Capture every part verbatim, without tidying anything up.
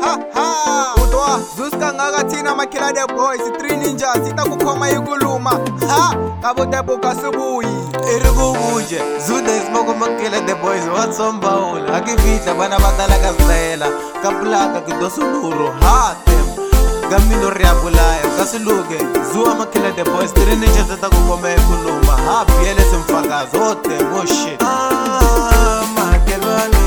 ha ha utwa Zuska ngaka thina makhela the boys three ninjas ita kukhoma ikuluma ha kabotebo kasubuyi irikubuje Zuda ismoko makhela the boys watsombaula akivita bana batala kasela kaplaka kidosuluro ha Gamino riabulaya kasiluke zuwa makhela the boys three ninjas ita kukhoma ikuluma ha biele simfakazi ote mo shit ah makelwane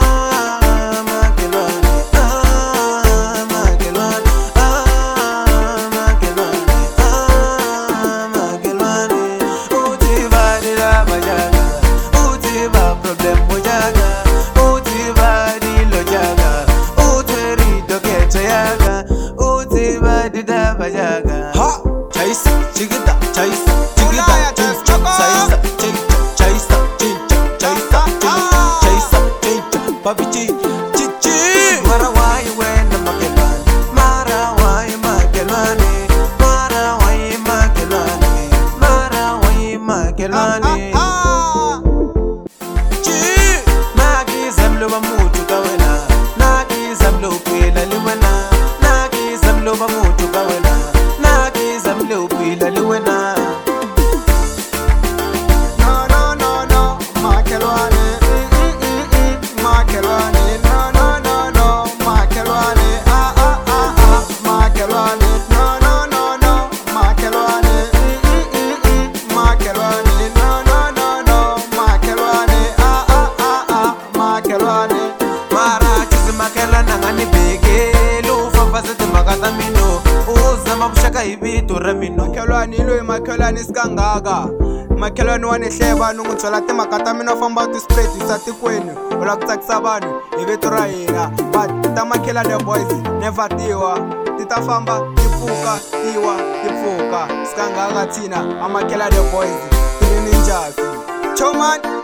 Ha! Chase, chigita, chase, chigita, chase, chase, chase, chase, chase, papi chi, chi chi. Marawai wena makelani, marawai makelani, marawai makelani, marawai makelani. Chi, nagi zamlo bamutu kawena, nagi zamlo kwela liwena, nagi zamlo bamutu kawena. No no no no makelwane makelwane no no no no makelwane ah ah ah ah makelwane no no no no makelwane makelwane no no no no makelwane ah ah ah ah makelwane mara chizi makelana ngani begelo fafaze timakata mino uzama bushaka ibito ramino makelwane loyi makelwane sikangaka makelwane wanehleba nungutsola timakata mina famba ti spread sa tikweni ula ku tsakisa vanhu hi vito ra hina but ta makhela the boys never tiwa ti ta famba ti pfuka tiwa ti pfuka sikangaka thina amakhela the boys three ninjas choman